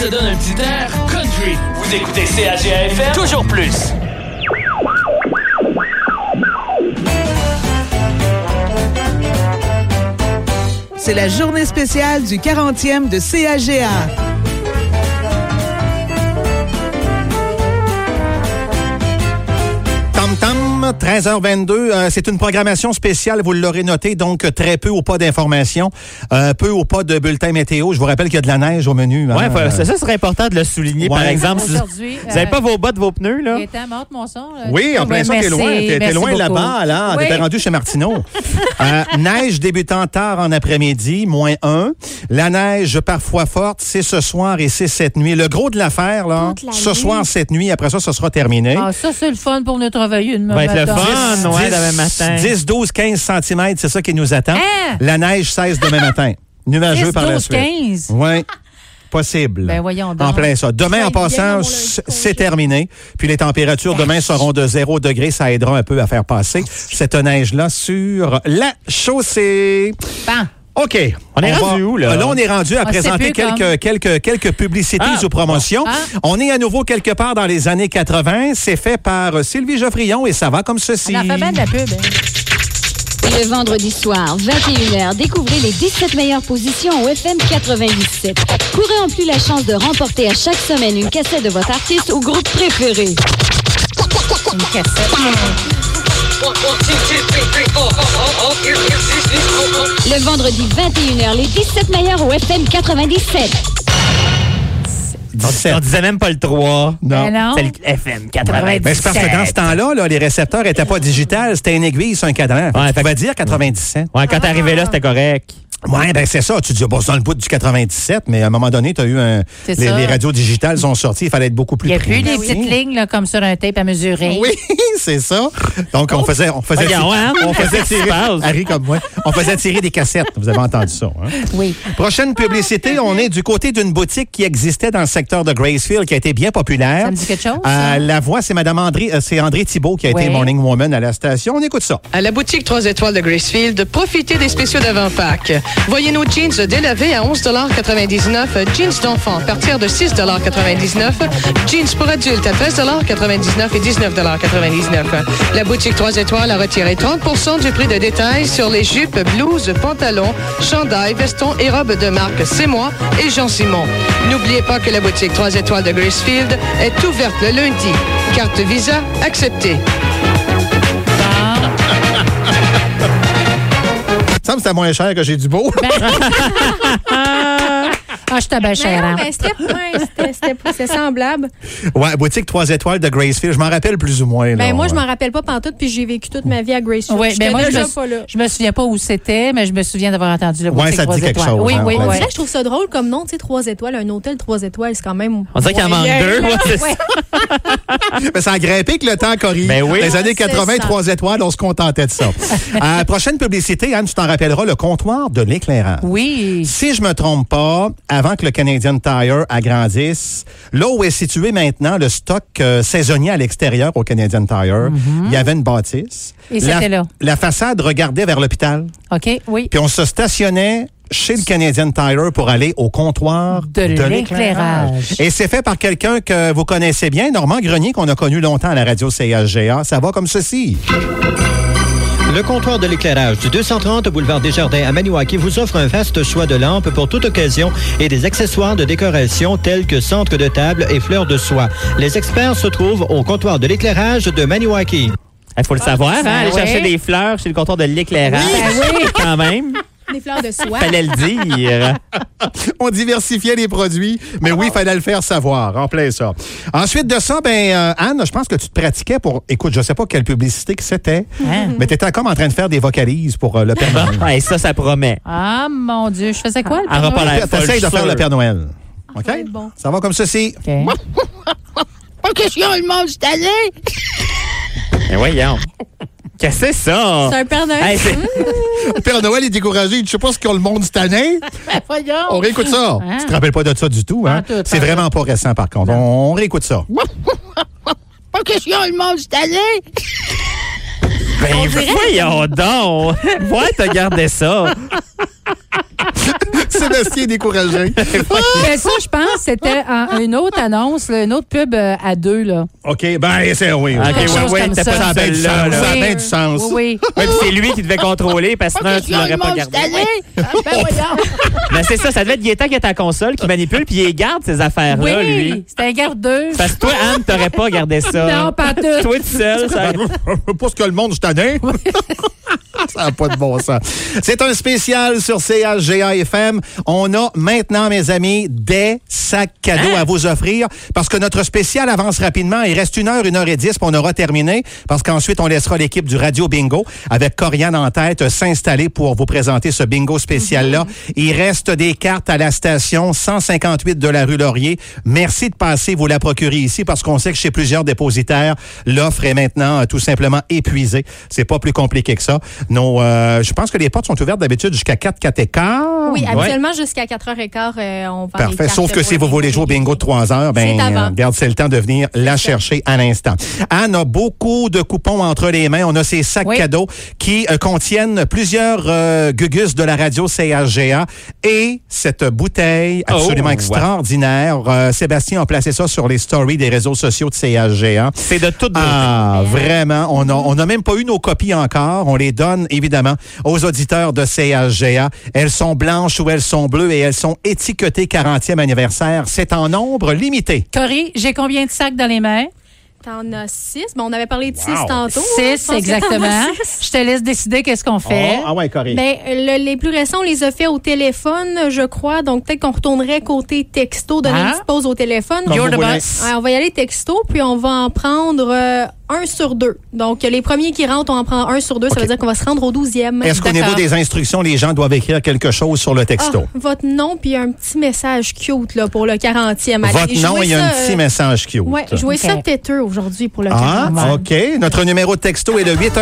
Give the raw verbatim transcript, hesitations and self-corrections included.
te donne un petit air country. Vous écoutez C A G A F M, toujours plus. C'est la journée spéciale du quarantième de C A G A. Tam-tam, treize heures vingt-deux, euh, c'est une programmation spéciale, vous l'aurez noté, donc très peu ou pas d'informations, euh, peu ou pas de bulletins météo. Je vous rappelle qu'il y a de la neige au menu. Oui, hein, ça, ça serait important de le souligner, ouais. par exemple. Si vous n'avez euh, pas vos bottes, vos pneus, là. Gaëtan, monte mon son. Là. Oui, en plein ça, t'es loin. T'es, t'es loin là-bas, là. Oui. T'es rendu chez Martineau. euh, neige débutant tard en après-midi, moins un. La neige parfois forte, c'est ce soir et c'est cette nuit. Le gros de l'affaire, là, ce soir, cette nuit, après ça, ça sera terminé. Ah, ça, c'est le fun pour nous travailler une Va être le fun, ouais, dix, demain matin. dix, douze, quinze centimètres, c'est ça qui nous attend. Hein? La neige cesse demain matin. Nuageux dix, par la douze, suite. quinze Oui. Possible. Ben voyons donc. En plein ça. Demain, en passant, c'est terminé. Puis les températures demain seront de zéro degré. Ça aidera un peu à faire passer cette neige-là sur la chaussée. Bon. OK. On est va- rendu où, là? Là, on est rendu à On présenter sait plus quelques, comme. quelques, quelques publicités Ah, ou promotions. bon. Ah. On est à nouveau quelque part dans les années quatre-vingts. C'est fait par Sylvie Geoffrion et ça va comme ceci. On en fait bien de la pub. Hein. Le vendredi soir, vingt et une heures, découvrez les dix-sept meilleures positions au F M quatre-vingt-dix-sept. Courez en plus la chance de remporter à chaque semaine une cassette de votre artiste ou groupe préféré. Une cassette. Le vendredi, vingt et une heures, les dix-sept meilleurs au F M quatre-vingt-dix-sept. dix-sept. On disait même pas le trois. Non. Ben non. C'est le F M quatre-vingt-dix-sept. Ben, c'est parce que dans ce temps-là, là, les récepteurs n'étaient pas digitales. C'était une aiguille sur un cadran. Ouais, Tu vas dire quatre-vingt-dix-sept. Ouais, quand t'arrivais là, c'était correct. Oui, ben c'est ça. Tu dis, bon, c'est dans le bout du quatre-vingt-dix-sept, mais à un moment donné, tu as eu un. C'est Les, ça. les radios digitales sont sorties, il fallait être beaucoup plus Il n'y a précis. plus des petites lignes là, comme sur un tape à mesurer. Oui, c'est ça. Donc, on faisait, on faisait, Regarde, hein? on faisait Qu'est-ce qui tirer, se passe? Harry comme moi, on faisait tirer des cassettes. Vous avez entendu ça, hein? Oui. Prochaine publicité, on est du côté d'une boutique qui existait dans le secteur de Gracefield, qui a été bien populaire. Ça me dit quelque chose, Euh, ça? la voix, c'est Madame André, euh, c'est André Thibault qui a Oui. été Morning Woman à la station. On écoute ça. À la boutique trois étoiles de Gracefield, profitez des spéciaux d'avant-Pâques. Voyez nos jeans délavés à onze quatre-vingt-dix-neuf, jeans d'enfants à partir de six quatre-vingt-dix-neuf, jeans pour adultes à treize quatre-vingt-dix-neuf et dix-neuf quatre-vingt-dix-neuf. La boutique trois étoiles a retiré trente pour cent du prix de détail sur les jupes, blouses, pantalons, chandails, vestons et robes de marque C'est moi et Jean Simon. N'oubliez pas que la boutique trois étoiles de Gracefield est ouverte le lundi. Carte Visa acceptée. Ça me semble que c'était moins cher que j'ai du beau. Ah, je t'abaisse, Mais cher. non, mais c'était, ouais, c'était, c'était, c'était semblable. Ouais, boutique trois étoiles de Gracefield. Je m'en rappelle plus ou moins. Là, Ben, moi, je ouais. m'en rappelle pas pantoute, puis j'ai vécu toute ma vie à Gracefield. Oui, J'étais mais moi, je déjà me, pas là. je me souviens pas où c'était, mais je me souviens d'avoir entendu le Ouais, boutique ça te trois dit quelque étoiles. chose, Oui, hein, oui, on On oui. dirait que je trouve ça drôle comme nom, tu sais, trois étoiles, un hôtel trois étoiles, c'est quand même. On dirait qu'il en manque moyen, deux. là. Ouais, c'est Ouais. ça. Mais ça a grimpé que le temps, Corinne. Ben oui. Les années C'est quatre-vingts, ça. trois étoiles, on se contentait de ça. euh, prochaine publicité, Anne, tu t'en rappelleras, le comptoir de l'éclairage. Oui. Si je me trompe pas, avant que le Canadian Tire agrandisse, là où est situé maintenant le stock euh, saisonnier à l'extérieur au Canadian Tire, il y avait une bâtisse. Et la, c'était là. La façade regardait vers l'hôpital. OK, oui. Puis on se stationnait chez le Canadian Tire pour aller au comptoir De de, l'éclairage. l'éclairage. Et c'est fait par quelqu'un que vous connaissez bien, Normand Grenier, qu'on a connu longtemps à la radio C H G A. Ça va comme ceci. Le comptoir de l'éclairage du deux cent trente boulevard Desjardins à Maniwaki vous offre un vaste choix de lampes pour toute occasion et des accessoires de décoration tels que centre de table et fleurs de soie. Les experts se trouvent au comptoir de l'éclairage de Maniwaki. Il faut le savoir, hein? Aller ouais. chercher des fleurs chez le comptoir de l'éclairage. Ben oui. Quand même. Des fleurs de soie. Fallait le dire. On diversifiait les produits, mais oui, il fallait le faire savoir, en plein ça. Ensuite de ça, ben euh, Anne, je pense que tu te pratiquais pour, écoute, je sais pas quelle publicité que c'était, Hein? mais tu étais comme en train de faire des vocalises pour euh, le Père Noël. Ouais, ça, ça promet. Ah, mon Dieu. Je faisais quoi, le Elle Père aura pas Noël? l'air folle, T'essayes de je suis faire le sûr. Père Noël. OK? va être bon. Ça va comme ceci. OK. Pas question, le monde cette année. Mais voyons. Qu'est-ce que c'est ça? C'est un Père Noël. Hey, c'est- Le Père Noël est découragé. Je sais pas ce qu'a le monde cette année. Ben, voyons. On réécoute ça. Hein? Tu te rappelles pas de ça du tout, hein? Pas tout, C'est pas vraiment pas récent, par contre. On, on réécoute ça. Pas question, le monde cette année. Ben voyons donc. Ouais, t'as gardé ça. Sébastien est découragé. Mais ça, je pense, c'était en- une autre annonce, là, une autre pub euh, à deux, là. OK, ben, c'est oui. OK, Quelque ouais, chose ouais, comme t'as ça. pas Ça a bien du celle-là, sens. là. Ça a Oui. bien du sens. Oui, oui. Ouais, puis c'est lui qui devait contrôler parce que sinon, tu Question, l'aurais le pas monde gardé. cette année. Ben voyons. Mais c'est ça, ça devait être Gaétan qui est à la console, qui manipule, puis il garde ces affaires-là, lui. Oui, c'était un gardeux. Parce que toi, Anne, t'aurais pas gardé ça. Non, pas tout. Toi, tout seul, ça. Pas ce que le monde, je t'en ai. Ça n'a pas de bon sens. C'est un spécial sur C H G A F M. On a maintenant, mes amis, des sacs cadeaux Hein? à vous offrir parce que notre spécial avance rapidement. Il reste une heure, une heure et dix, puis on aura terminé parce qu'ensuite, on laissera l'équipe du Radio Bingo avec Corianne en tête s'installer pour vous présenter ce bingo spécial-là. Mm-hmm. Il reste des cartes à la station cent cinquante-huit de la rue Laurier. Merci de passer, vous la procurer ici parce qu'on sait que chez plusieurs dépositaires, l'offre est maintenant euh, tout simplement épuisée. C'est pas plus compliqué que ça. Nos, euh, je pense que les portes sont ouvertes d'habitude jusqu'à quatre, quatre et quart. Oui, Ouais. habituellement, jusqu'à quatre heures quinze, euh, on va Parfait. Sauf que si vous voulez jouer au bingo de trois heures, ben, C'est avant. euh, regarde, c'est le temps de venir la chercher à l'instant. Anne a beaucoup de coupons entre les mains. On a ces sacs Oui. cadeaux qui euh, contiennent plusieurs euh, gugus de la radio C H G A et cette bouteille absolument Oh, extraordinaire. Euh, Sébastien a placé ça sur les stories des réseaux sociaux de C H G A. C'est de toute beauté. Ah, vraiment. On a, on n'a même pas eu nos copies encore. On les donne, évidemment, aux auditeurs de C H G A. Elles sont blanches ou elles sont bleues et elles sont étiquetées quarantième anniversaire. C'est en nombre limité. Corey, j'ai combien de sacs dans les mains? T'en as six. Bon, on avait parlé de six Wow. tantôt. Je Six, pense que t'en exactement. as six. Je te laisse décider qu'est-ce qu'on fait. Oh, ah ouais, Corée. Ben, le- les plus récents, on les a fait au téléphone, je crois. Donc, peut-être qu'on retournerait côté texto, donner Ah. une petite pause au téléphone. Comme You're vous the voulez. boss. Ouais, on va y aller texto, puis on va en prendre euh, un sur deux. Donc, les premiers qui rentrent, on en prend un sur deux. OK. Ça veut dire qu'on va se rendre au douzième. Est-ce qu'au niveau D'accord. des instructions, les gens doivent écrire quelque chose sur le texto? Ah, votre nom, puis un petit message cute là, pour le quarantième. Allez, Votre nom, jouez il y a ça, un petit euh, message cute. Ouais, jouez OK. ça têteux aujourd'hui pour le Ah, quarantième. OK. Notre numéro de texto est le huit